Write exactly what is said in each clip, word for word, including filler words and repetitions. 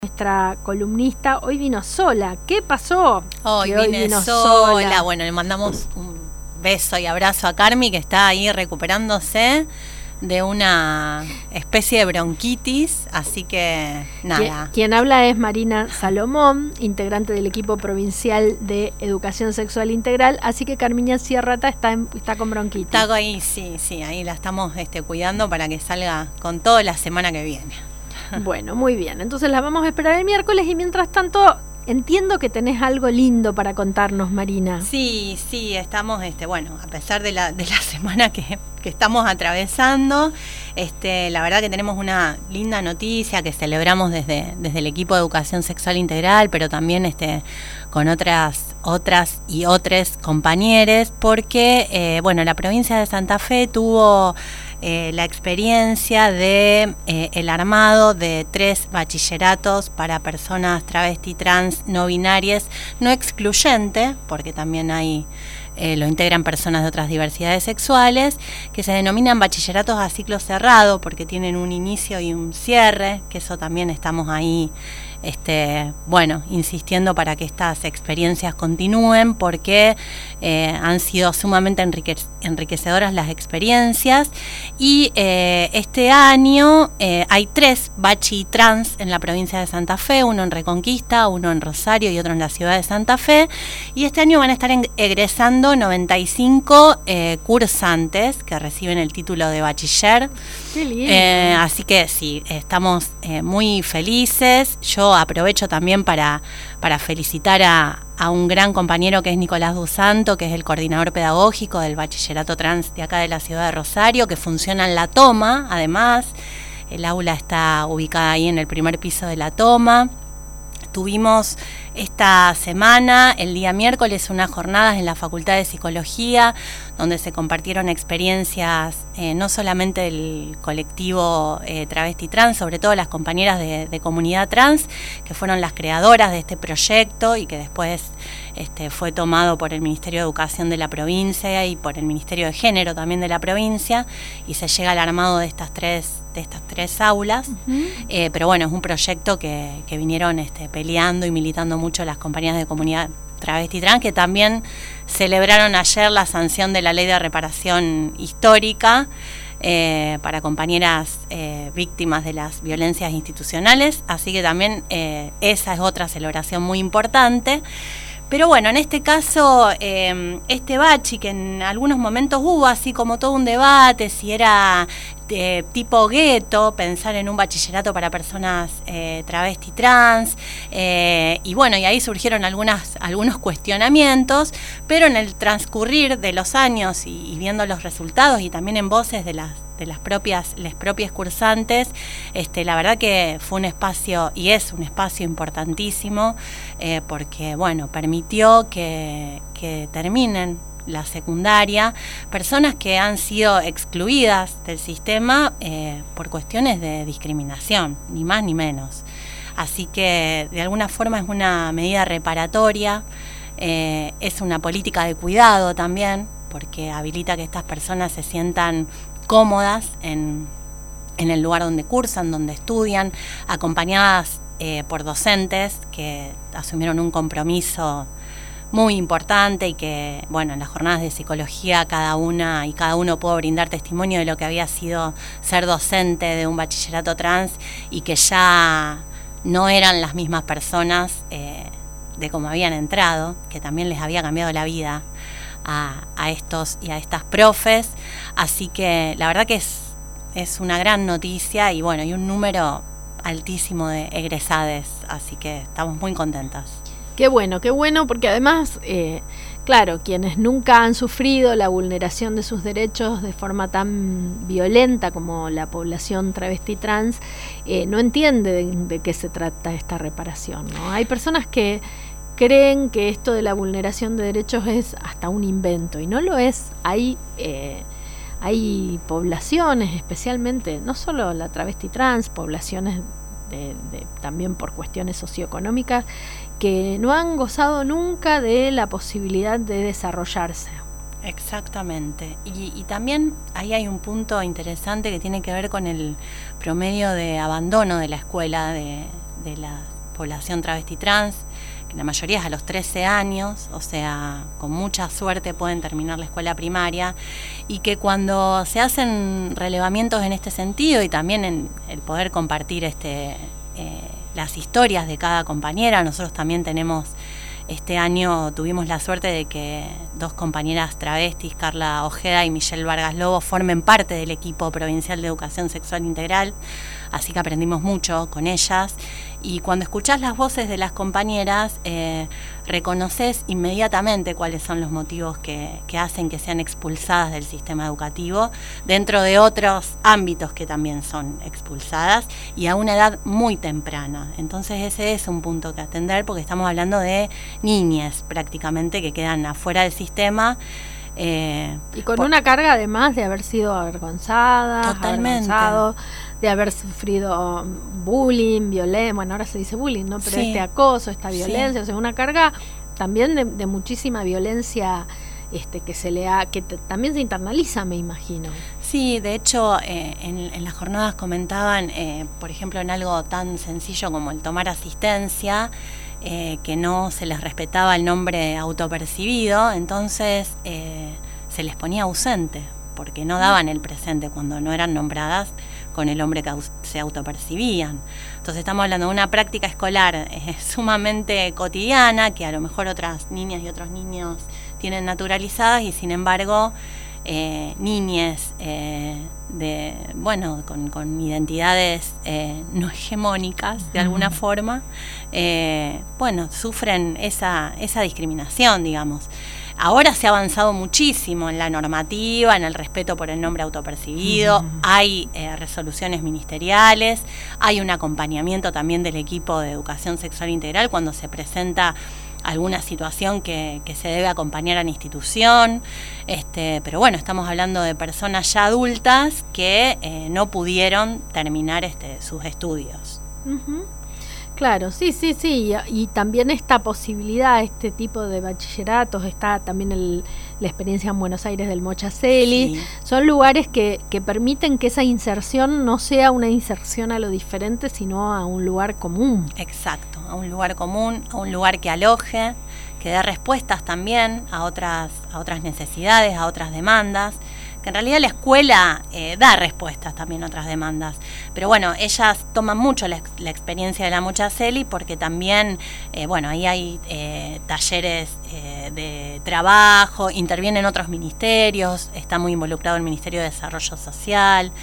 Nuestra columnista hoy vino sola. ¿Qué pasó? Hoy, hoy vine vino sola. sola. Bueno, le mandamos un beso y abrazo a Carmi, que está ahí recuperándose de una especie de bronquitis, así que nada. Quien, quien habla es Marina Salomón, integrante del equipo provincial de Educación Sexual Integral, así que Carmiña Sierrata está, en, está con bronquitis. Está ahí, sí, sí, ahí la estamos este, cuidando para que salga con todo la semana que viene. Bueno, muy bien, entonces la vamos a esperar el miércoles y mientras tanto entiendo que tenés algo lindo para contarnos, Marina. Sí, sí, estamos, este, bueno, a pesar de la, de la semana que, que estamos atravesando, este, la verdad que tenemos una linda noticia que celebramos desde, desde el equipo de Educación Sexual Integral, pero también este, con otras, otras y otros compañeros, porque, eh, bueno, la provincia de Santa Fe tuvo Eh, la experiencia de eh, el armado de tres bachilleratos para personas travesti, trans, no binarias, no excluyente, porque también hay eh, lo integran personas de otras diversidades sexuales, que se denominan bachilleratos a ciclo cerrado, porque tienen un inicio y un cierre, que eso también estamos ahí Este, bueno, insistiendo para que estas experiencias continúen, porque eh, han sido sumamente enrique enriquecedoras las experiencias. Y eh, este año eh, hay tres bachi trans en la provincia de Santa Fe, uno en Reconquista, uno en Rosario y otro en la ciudad de Santa Fe. Y este año van a estar egresando noventa y cinco eh, cursantes que reciben el título de bachiller. Qué lindo. Eh, así que sí, estamos eh, muy felices. Yo aprovecho también para, para felicitar a, a un gran compañero que es Nicolás Dusanto, que es el coordinador pedagógico del bachillerato trans de acá de la ciudad de Rosario, que funciona en La Toma. Además, el aula está ubicada ahí en el primer piso de La Toma. Tuvimos esta semana, el día miércoles, unas jornadas en la Facultad de Psicología, donde se compartieron experiencias eh, no solamente del colectivo eh, travesti trans, sobre todo las compañeras de, de comunidad trans, que fueron las creadoras de este proyecto y que después este, fue tomado por el Ministerio de Educación de la provincia y por el Ministerio de Género también de la provincia, y se llega al armado de estas tres, de estas tres aulas. Uh-huh. eh, pero bueno, es un proyecto que, que vinieron este, peleando y militando mucho las compañeras de comunidad travesti trans, que también celebraron ayer la sanción de la ley de reparación histórica eh, para compañeras eh, víctimas de las violencias institucionales, así que también eh, esa es otra celebración muy importante. Pero bueno, en este caso, eh, este bachi, que en algunos momentos hubo así como todo un debate, si era de tipo gueto, pensar en un bachillerato para personas eh, travesti trans, eh, y bueno, y ahí surgieron algunas, algunos cuestionamientos, pero en el transcurrir de los años y, y viendo los resultados y también en voces de las de las propias, las propias cursantes, este, la verdad que fue un espacio, y es un espacio importantísimo, eh, porque bueno, permitió que, que terminen la secundaria personas que han sido excluidas del sistema eh, por cuestiones de discriminación, ni más ni menos. Así que de alguna forma es una medida reparatoria, eh, es una política de cuidado también, porque habilita que estas personas se sientan cómodas en, en el lugar donde cursan, donde estudian, acompañadas eh, por docentes que asumieron un compromiso muy importante y que, bueno, en las jornadas de psicología cada una y cada uno pudo brindar testimonio de lo que había sido ser docente de un bachillerato trans y que ya no eran las mismas personas eh, de cómo habían entrado, que también les había cambiado la vida A, a estos y a estas profes, así que la verdad que es, es una gran noticia y bueno, y un número altísimo de egresades, así que estamos muy contentas. Qué bueno, qué bueno, porque además, eh, claro, quienes nunca han sufrido la vulneración de sus derechos de forma tan violenta como la población travesti trans, eh, no entiende de, de qué se trata esta reparación, ¿no? Hay personas que creen que esto de la vulneración de derechos es hasta un invento, y no lo es. Hay, eh, hay poblaciones, especialmente, no solo la travesti trans, poblaciones de, de, también por cuestiones socioeconómicas, que no han gozado nunca de la posibilidad de desarrollarse. Exactamente, y, y también ahí hay un punto interesante que tiene que ver con el promedio de abandono de la escuela de de la población travesti trans, que la mayoría es a los trece años, o sea, con mucha suerte pueden terminar la escuela primaria, y que cuando se hacen relevamientos en este sentido y también en el poder compartir este eh, las historias de cada compañera, nosotros también tenemos, este año tuvimos la suerte de que dos compañeras travestis, Carla Ojeda y Michelle Vargas Lobo, formen parte del equipo provincial de educación sexual integral, así que aprendimos mucho con ellas. Y cuando escuchás las voces de las compañeras, eh, reconoces inmediatamente cuáles son los motivos que, que hacen que sean expulsadas del sistema educativo, dentro de otros ámbitos que también son expulsadas, y a una edad muy temprana. Entonces ese es un punto que atender, porque estamos hablando de niñas prácticamente que quedan afuera del sistema. Eh, y con por, una carga además de haber sido avergonzadas, totalmente, avergonzado, de haber sufrido bullying, violencia, bueno, ahora se dice bullying, ¿no? Pero sí, este acoso, esta violencia, sí, o sea, una carga también de, de muchísima violencia este, que se le ha, que te, también se internaliza, me imagino. Sí, de hecho, eh, en, en las jornadas comentaban, eh, por ejemplo, en algo tan sencillo como el tomar asistencia, Eh, que no se les respetaba el nombre autopercibido, entonces eh, se les ponía ausente, porque no daban el presente cuando no eran nombradas con el nombre que se autopercibían. Entonces estamos hablando de una práctica escolar eh, sumamente cotidiana, que a lo mejor otras niñas y otros niños tienen naturalizadas, y sin embargo eh, niñes eh, de bueno con, con identidades eh, no hegemónicas de alguna uh-huh. forma eh, bueno sufren esa esa discriminación, digamos. Ahora se ha avanzado muchísimo en la normativa, en el respeto por el nombre autopercibido, uh-huh. hay eh, resoluciones ministeriales, hay un acompañamiento también del equipo de educación sexual integral cuando se presenta alguna situación que, que se debe acompañar a la institución, este, pero bueno, estamos hablando de personas ya adultas que eh, no pudieron terminar este, sus estudios. Uh-huh. Claro, sí, sí, sí, y, y también esta posibilidad, este tipo de bachilleratos, está también el, la experiencia en Buenos Aires del Mochaceli, sí. Son lugares que, que permiten que esa inserción no sea una inserción a lo diferente, sino a un lugar común. Exacto, a un lugar común, a un lugar que aloje, que dé respuestas también a otras, a otras necesidades, a otras demandas, que en realidad la escuela eh, da respuestas también a otras demandas. Pero bueno, ellas toman mucho la, la experiencia de la Mochaceli porque también, eh, bueno, ahí hay eh, talleres eh, de trabajo, intervienen otros ministerios, está muy involucrado el Ministerio de Desarrollo Social,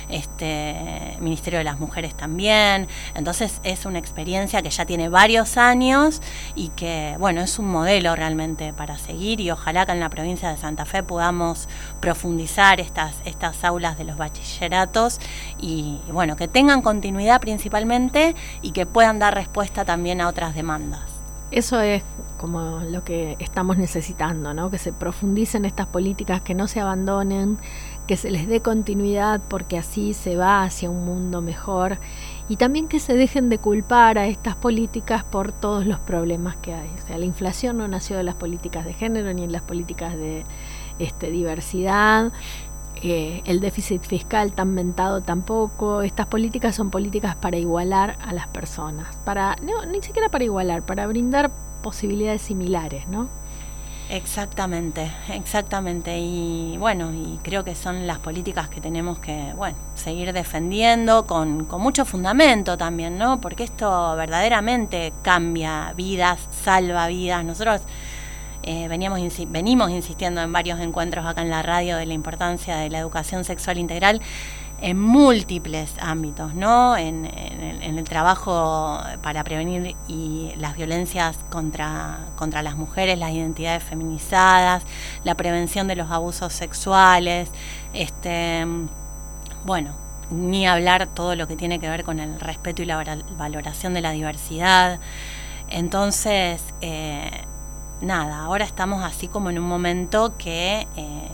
este Ministerio de las Mujeres también. Entonces es una experiencia que ya tiene varios años y que, bueno, es un modelo realmente para seguir, y ojalá que en la provincia de Santa Fe podamos profundizar estas, estas aulas de los bachilleratos y, y bueno, que tengan continuidad principalmente y que puedan dar respuesta también a otras demandas. Eso es como lo que estamos necesitando, ¿no? Que se profundicen estas políticas, que no se abandonen, que se les dé continuidad, porque así se va hacia un mundo mejor, y también que se dejen de culpar a estas políticas por todos los problemas que hay. O sea, la inflación no nació de las políticas de género ni en las políticas de este, diversidad. Eh, el déficit fiscal tan mentado tampoco. Estas políticas son políticas para igualar a las personas, para no, ni siquiera para igualar, para brindar posibilidades similares, ¿no? Exactamente, exactamente, y bueno, y creo que son las políticas que tenemos que, bueno, seguir defendiendo con, con mucho fundamento también, ¿no? Porque esto verdaderamente cambia vidas, salva vidas. Nosotros Eh, veníamos, insi- venimos insistiendo en varios encuentros acá en la radio de la importancia de la educación sexual integral en múltiples ámbitos, ¿no? En, en, en el trabajo para prevenir y las violencias contra, contra las mujeres, las identidades feminizadas, la prevención de los abusos sexuales, este, bueno, ni hablar todo lo que tiene que ver con el respeto y la valoración de la diversidad. Entonces, eh, nada, ahora estamos así como en un momento que eh,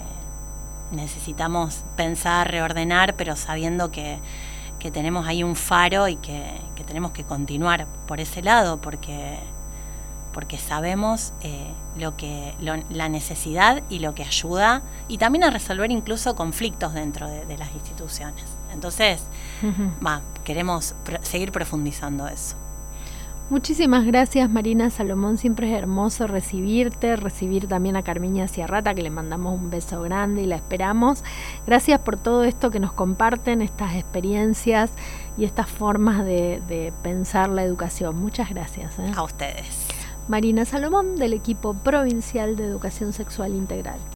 necesitamos pensar, reordenar, pero sabiendo que, que tenemos ahí un faro y que, que tenemos que continuar por ese lado, porque, porque sabemos eh, lo que lo, la necesidad y lo que ayuda, y también a resolver incluso conflictos dentro de, de las instituciones. Entonces, uh-huh. va, queremos pro- seguir profundizando eso. Muchísimas gracias, Marina Salomón, siempre es hermoso recibirte, recibir también a Carmiña Ciarrata, que le mandamos un beso grande y la esperamos. Gracias por todo esto que nos comparten, estas experiencias y estas formas de, de pensar la educación. Muchas gracias. ¿eh? A ustedes. Marina Salomón, del equipo provincial de Educación Sexual Integral.